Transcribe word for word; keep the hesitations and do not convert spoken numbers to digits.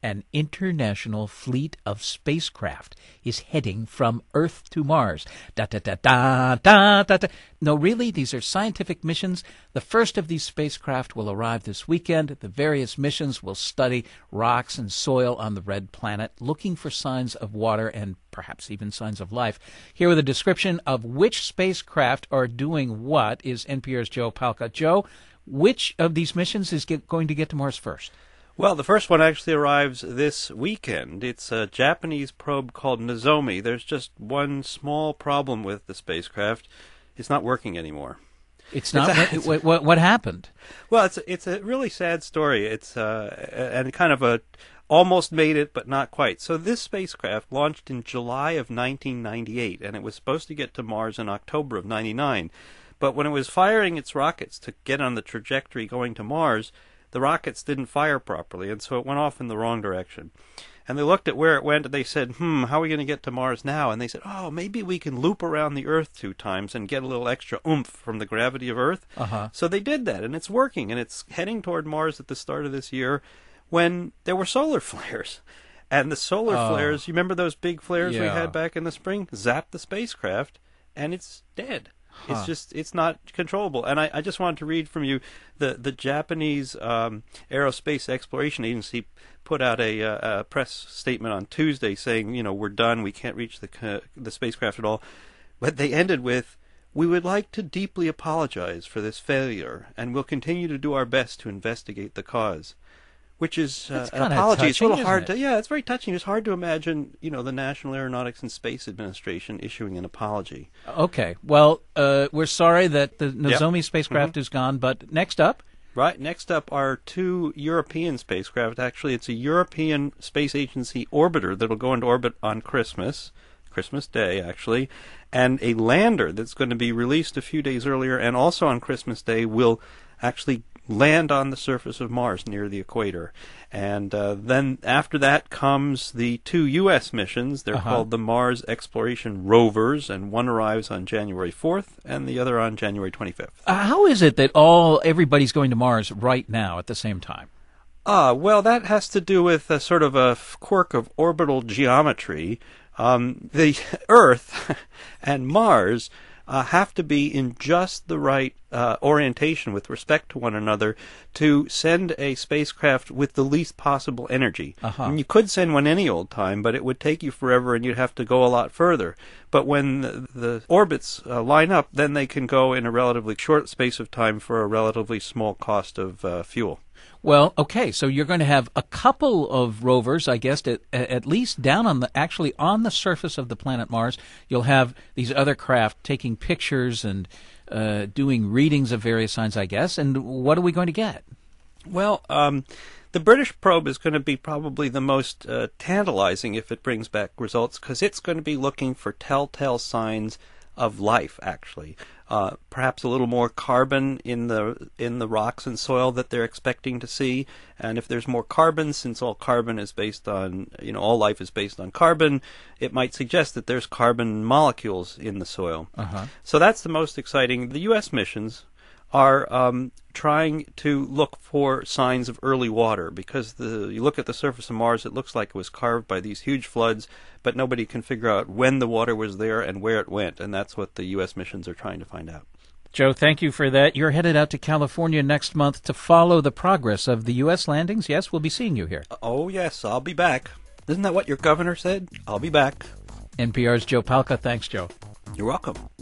An international fleet of spacecraft is heading from Earth to Mars. Da da da da da da da. No, really, these are scientific missions. The first of these spacecraft will arrive this weekend. The various missions will study rocks and soil on the red planet, looking for signs of water and perhaps even signs of life. Here with a description of which spacecraft are doing what is N P R's Joe Palca. Joe, which of these missions is get, going to get to Mars first? Well, the first one actually arrives this weekend. It's a Japanese probe called Nozomi. There's just one small problem with the spacecraft. It's not working anymore. It's not? It's a, what, what, what happened? Well, it's a, it's a really sad story. It's uh, and kind of a almost made it, but not quite. So this spacecraft launched in July of nineteen ninety-eight, and it was supposed to get to Mars in October of ninety-nine. But when it was firing its rockets to get on the trajectory going to Mars, the rockets didn't fire properly, and so it went off in the wrong direction. And they looked at where it went, and they said, hmm, how are we going to get to Mars now? And they said, oh, maybe we can loop around the Earth two times and get a little extra oomph from the gravity of Earth. Uh-huh. So they did that, and it's working, and it's heading toward Mars at the start of this year when there were solar flares. And the solar oh. flares, you remember those big flares yeah. we had back in the spring? Zapped the spacecraft, and it's dead. Huh. It's just, it's not controllable. And I, I just wanted to read from you, the, the Japanese um, Aerospace Exploration Agency put out a, uh, a press statement on Tuesday saying, you know, we're done, we can't reach the, uh, the spacecraft at all. But they ended with, we would like to deeply apologize for this failure, and we'll continue to do our best to investigate the cause. Which is uh, an apology. Touching, it's a little hard it? to, yeah, it's very touching. It's hard to imagine, you know, the National Aeronautics and Space Administration issuing an apology. Okay. Well, uh, we're sorry that the Nozomi yep. spacecraft mm-hmm. is gone, but next up? Right. Next up are two European spacecraft. Actually, it's a European Space Agency orbiter that'll go into orbit on Christmas, Christmas Day, actually, and a lander that's going to be released a few days earlier, and also on Christmas Day will actually land on the surface of Mars near the equator. And uh, then after that comes the two U S missions. They're uh-huh. called the Mars Exploration Rovers, and one arrives on January fourth and the other on January twenty-fifth. Uh, how is it that all everybody's going to Mars right now at the same time? Ah, well, that has to do with a sort of a quirk of orbital geometry. Um, the Earth and Mars Uh, have to be in just the right uh, orientation with respect to one another to send a spacecraft with the least possible energy. Uh-huh. And you could send one any old time, but it would take you forever and you'd have to go a lot further. But when the, the orbits uh, line up, then they can go in a relatively short space of time for a relatively small cost of uh, fuel. Well, okay, so you're going to have a couple of rovers, I guess, at, at least down on the, actually on the surface of the planet Mars. You'll have these other craft taking pictures and uh, doing readings of various signs, I guess. And what are we going to get? Well, um, the British probe is going to be probably the most uh, tantalizing if it brings back results, because it's going to be looking for telltale signs of life, actually. Uh, perhaps a little more carbon in the in the rocks and soil that they're expecting to see. And if there's more carbon, since all carbon is based on, you know, all life is based on carbon, it might suggest that there's carbon molecules in the soil. Uh-huh. So that's the most exciting. The U S missions are um, trying to look for signs of early water, because the you look at the surface of Mars, it looks like it was carved by these huge floods, but nobody can figure out when the water was there and where it went, and that's what the U S missions are trying to find out. Joe, thank you for that. You're headed out to California next month to follow the progress of the U S landings. Yes, we'll be seeing you here. Oh, yes, I'll be back. Isn't that what your governor said? I'll be back. N P R's Joe Palca. Thanks, Joe. You're welcome.